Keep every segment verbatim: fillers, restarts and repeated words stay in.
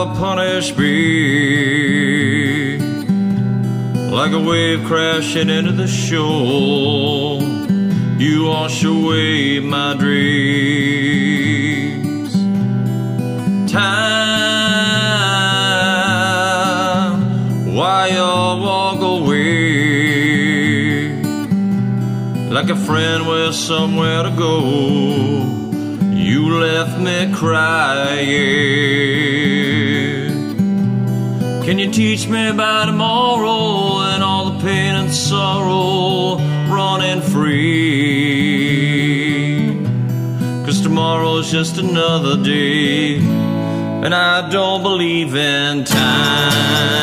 thou punish me, like a wave crashing into the shore, you wash away my dreams. Time, why you walk away, like a friend with somewhere to go, you left me crying. Can you teach me about tomorrow and all the pain and sorrow running free? 'Cause tomorrow's just another day, and I don't believe in time.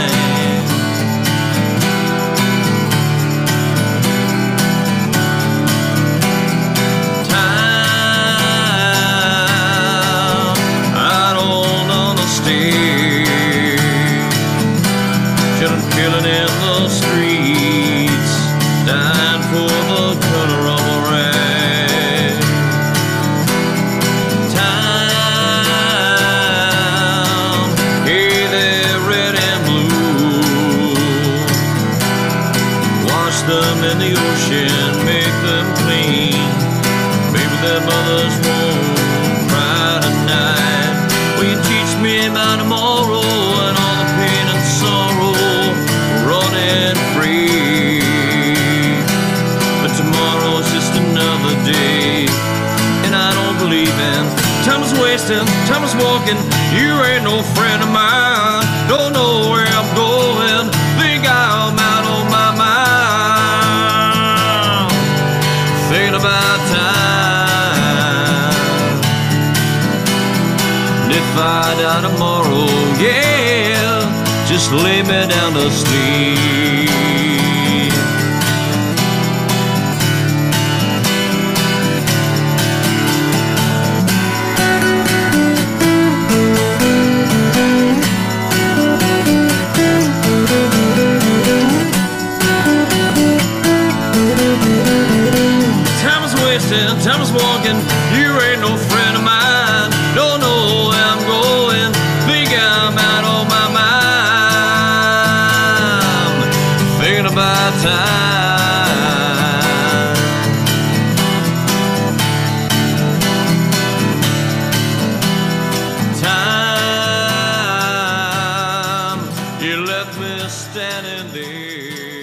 Killing in the streets, dying for the color of a rag. Time, hey, they're red and blue. Wash them in the ocean, make them clean. Maybe their mothers won't cry tonight. Will you teach me about tomorrow and all the pain and sorrow running free? But tomorrow's just another day, and I don't believe in time is wasting, time is walking. You ain't no friend of mine. Don't know where I'm going, think I'm out on my mind, thinking about time. And if I die tomorrow, yeah, just lay me down to sleep. Time is wasting, time is walking. You ain't no friend of mine. Don't know where I'm going, think I'm out on my mind, thinking about time. Time, you left me standing there.